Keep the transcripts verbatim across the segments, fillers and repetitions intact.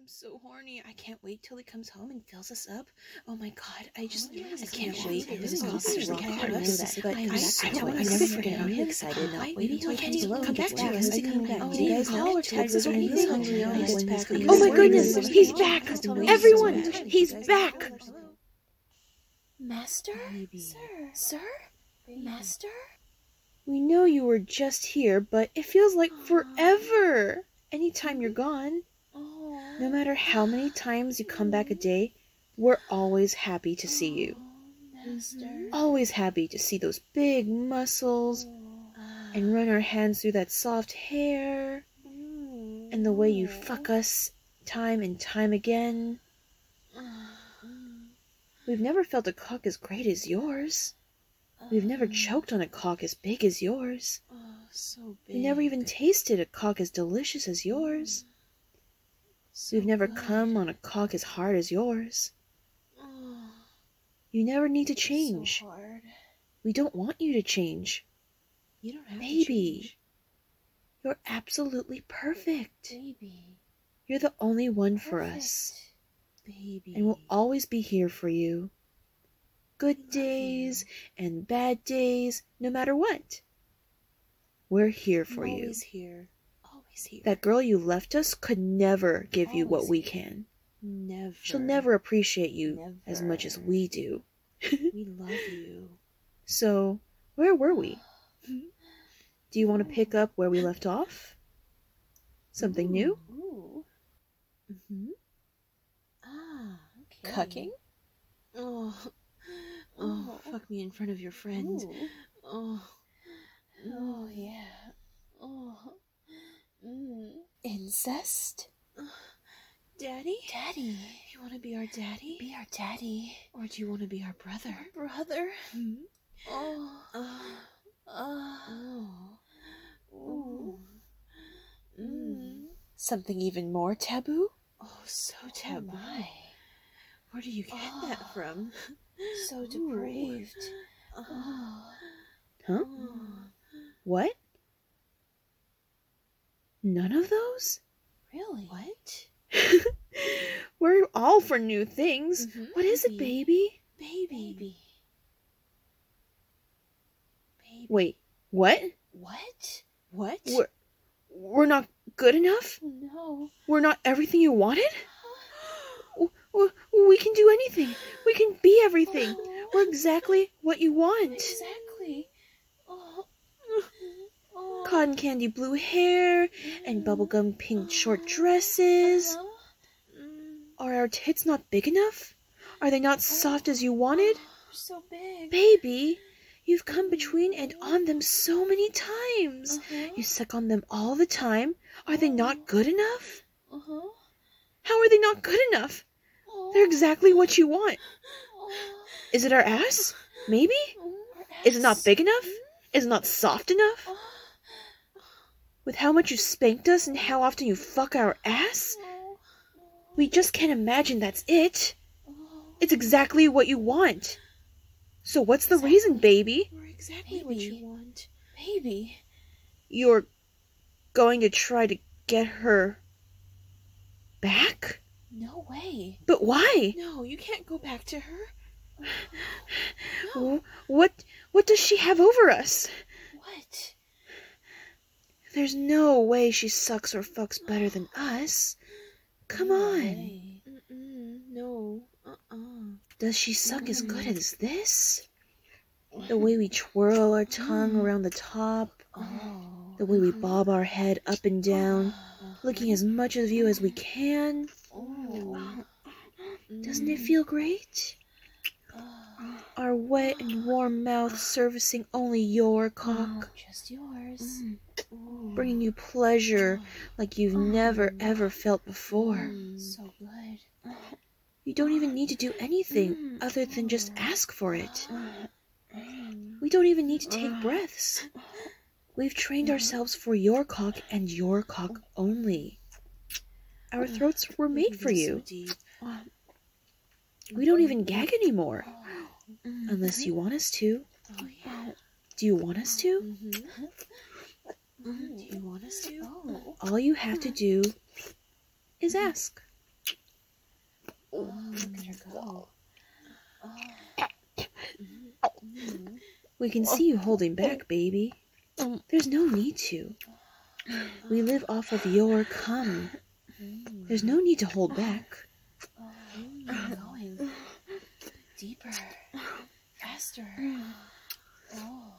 I'm so horny. I can't wait till he comes home and fills us up. Oh my god, I just, Oh, yes, I can't yes, wait. yes, This is yes, all yes, just yes, like yes, I know yes, that, but but I I'm never so forget. I excited never for forget. him. I'm really excited. Why? Wait until he Can comes he alone. come back Yeah, to when's us? he coming back? Oh, Do you guys no, know? Or Tabs Tabs is is already he's home. hungry all Yes, when he's Tabs coming is back. Oh my goodness, He's he's back. back! He's Everyone, back. he's You guys back! know? Master? Baby. Sir? Sir? Baby. Master? We know you were just here, but it feels like forever. Anytime you're gone. Oh. No matter how many times you come back a day, we're always happy to see you. Master. Always happy to see those big muscles and run our hands through that soft hair and the way you fuck us time and time again. We've never felt a cock as great as yours. We've never choked on a cock as big as yours. Oh, so big. We never even tasted a cock as delicious as yours. So We've never good. come on a cock as hard as yours. Oh, You never need to change. so hard. We don't want you to change. You don't have Baby. to change. You're absolutely perfect. Baby. You're the only one for us. Baby. And we'll always be here for you. Good We love days you. and bad days, no matter what. We're here for I'm you. always here. Always here. That girl you left us could never give you what Always we here. can. Never. She'll never appreciate you as much as Never. we do. We love you. So, where were we? Do you want to pick up where we left off? Something new? Ooh. Mm-hmm. Ah, okay. Cucking? Oh. Oh, fuck me in front of your friend. Ooh. Oh. Oh, yeah. Oh. Mm. Incest? Daddy? Daddy. You want to be our daddy? Be our daddy. Or do you want to be our brother? Brother. Hmm? Oh. Oh. Oh. Oh. Ooh. Mm. Something even more taboo? Oh, so taboo. Oh my. Where do you get Oh. that from? So depraved. Oh. Huh? Oh. What? None of those? Really? What? We're all for new things. Mhm. What is it, baby? Baby. Baby. Baby. Wait, what? What? What? We're, we're not good enough? No. We're not everything you wanted? W- w- We can do anything. We can be everything. We're exactly what you want. Exactly. Oh. Oh. Cotton candy blue hair and bubblegum pink short dresses. Uh-huh. Mm. Are our tits not big enough? Are they not soft as you wanted? Oh, so big. Baby, you've come between and on them so many times. Uh-huh. You suck on them all the time. Are they not good enough? Uh-huh. How are they not good enough? Oh. They're exactly what you want. Oh. Is it our ass? Maybe? Is it not big enough? Is it not soft enough? Oh. With how much you spanked us and how often you fuck our ass? Oh. We just can't imagine that's it. Oh. It's exactly what you want. So what's the Exactly. reason, baby? We're exactly what Baby. you want. Baby. You're going to try to get her back? No way. But why? No, you can't go back to her. W- What what does she have over us? What? There's no way she sucks or fucks better than us. Come on. Way. Mm-mm, no. Uh-uh. Does she suck as good as this? The way we twirl our tongue around the top, Oh. the way we bob our head up and down, licking as much of you as we can. Oh. Doesn't it feel great? Our wet and warm mouth servicing only your cock, Just yours. Mm. bringing you pleasure like you've never ever felt before. Mm. So good. You don't even need to do anything other than just ask for it. We don't even need to take breaths. We've trained ourselves for your cock and your cock only. Our throats were made for So you. deep. We don't even gag anymore. Mm. Unless you want us to. Oh, yeah. Do you want us to? Mm-hmm. Do you want us to? Oh. All you have to do is ask. Let her go. We can see you holding back, baby. There's no need to. We live off of your cum. There's no need to hold back. Keep going. Deeper. Faster. Oh.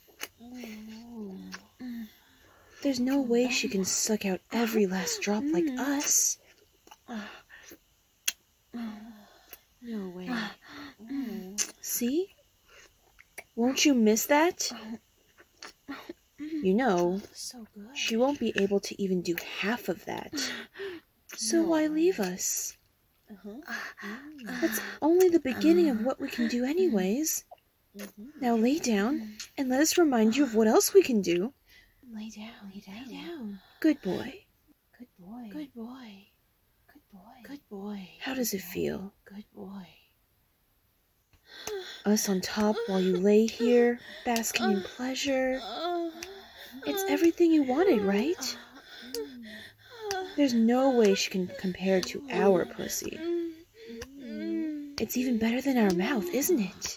There's no way she can suck out every last drop like us. No way. See? Won't you miss that? You know, So good. she won't be able to even do half of that. So why leave us? That's only the beginning of what we can do anyways. Now lay down and let us remind you of what else we can do. Lay down. Lay down. Lay down. Good boy. Good boy. Good boy. Good boy. Good boy. How does it feel? Good boy. Us on top while you lay here, basking in pleasure. It's everything you wanted, right? There's no way she can compare to our pussy. It's even better than our mouth, isn't it?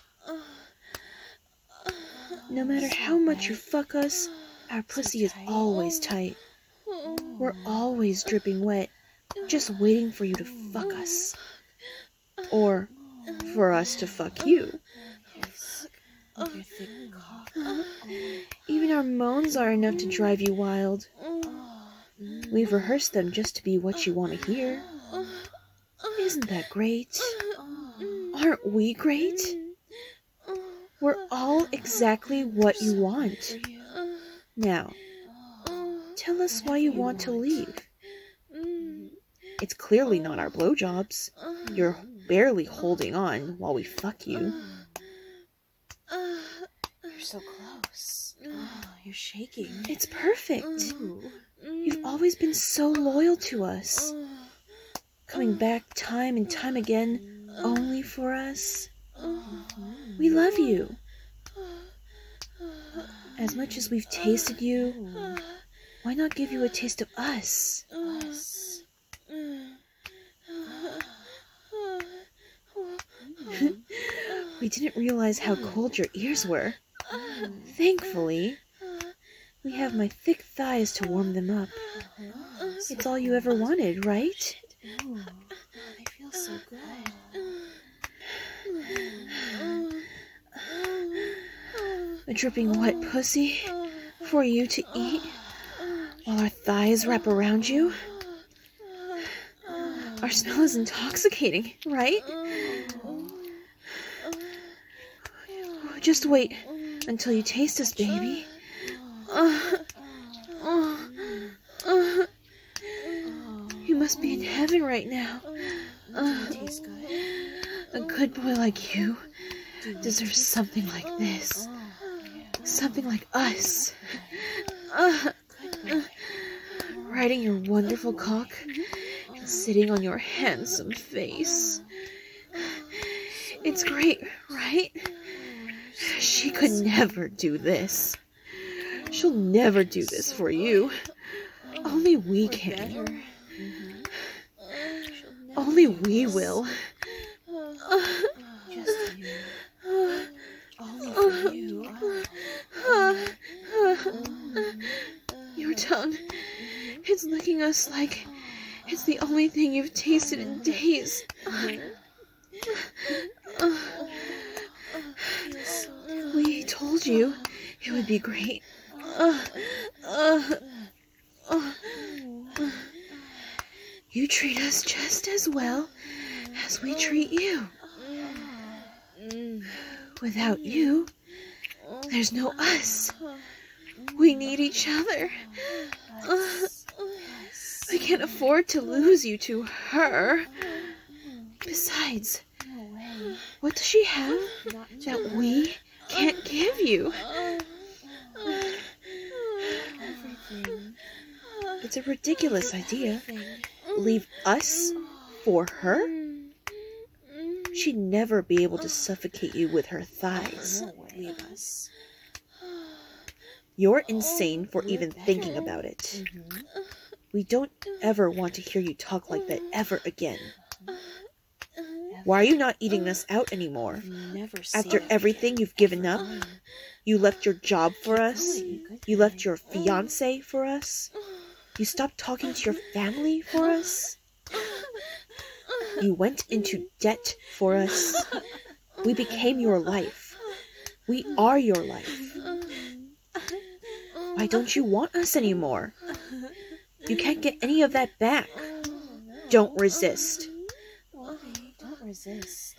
No matter how much you fuck us, our pussy is always tight. We're always dripping wet, just waiting for you to fuck us. Or for us to fuck you. With your thick cock. Even our moans are enough to drive you wild. We've rehearsed them just to be what you want to hear. Isn't that great? Aren't we great? We're all exactly what you want. Now, tell us why you want to leave. It's clearly not our blowjobs. You're barely holding on while we fuck you. You're so close. Oh, you're shaking. It's perfect. Ooh. You've always been so loyal to us. Coming back time and time again, only for us. We love you. As much as we've tasted you, why not give you a taste of us? Us. We didn't realize how cold your ears were. Thankfully, we have my thick thighs to warm them up. It's all you ever wanted, right? Ooh, they feel so good. A dripping wet pussy for you to eat while our thighs wrap around you. Our smell is intoxicating, right? Just wait until you taste us, baby. You must be in heaven right now. It tastes good. A good boy like you deserves something like this. Something like us. Riding your wonderful cock and sitting on your handsome face. It's great, right? She could never do this. She'll never do this for you. Only we can. Only we will. Just you. Only for you. Your tongue, it's licking us like it's the only thing you've tasted in days. We told you it would be great. You treat us just as well as we treat you. Without you, there's no us. We need each other. We can't afford to lose you to her. Besides, what does she have that we can't give you? Everything. It's a ridiculous idea. Leave us for her? She'd never be able to suffocate you with her thighs. Leave us. You're insane for even thinking about it. We don't ever want to hear you talk like that ever again. Why are you not eating us out anymore? Never After seen everything you've given up, you left your job for us. Good You boy. left your fiancé for us. You stopped talking to your family for us. You went into debt for us. We became your life. We are your life. Why don't you want us anymore? You can't get any of that back. Don't resist. Why? Don't resist.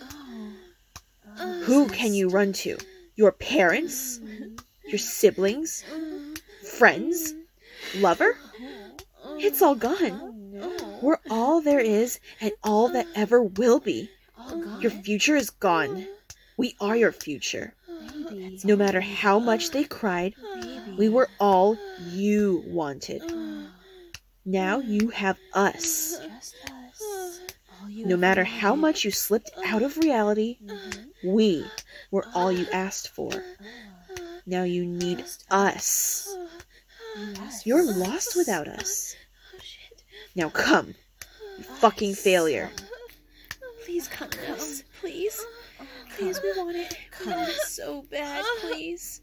Who can you run to? Your parents? Your siblings? Friends? Lover? It's all gone. No. We're all there is and all that ever will be. All gone. Your future is gone. We are your future. Baby. No matter how much they cried, Baby. we were all you wanted. Now you have us. Just us. All you No ever matter how wanted. much you slipped out of reality, we were all you asked for. Now you need Just us. Us. You're lost without us. Now come, you fucking failure. Please come with us. Please. Please, we want it. We want it so bad, please.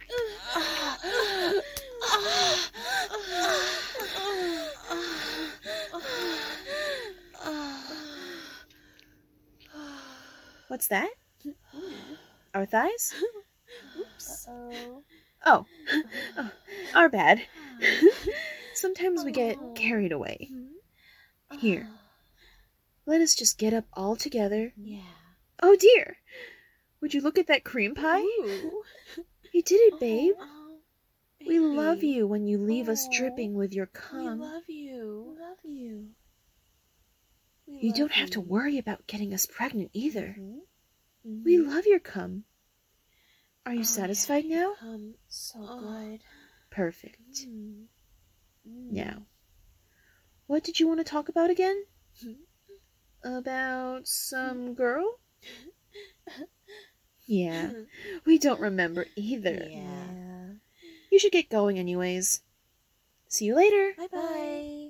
What's that? Our thighs? Uh-oh. Oh, oh our bad. Sometimes we get carried away. Here, let us just get up all together. Yeah. Oh dear! Would you look at that cream pie? Ooh. You did it, babe. Oh, We love baby. you when you leave us Aw. dripping with your We cum. love you. Love you. We You love don't have to you. worry about getting us pregnant either. Mhm. We love your cum. Are you Oh, satisfied yeah, now? Come. So Oh. good. Perfect. Mm. Now, what did you want to talk about again? About some girl? Yeah, we don't remember either. Yeah. You should get going anyways. See you later. Bye bye.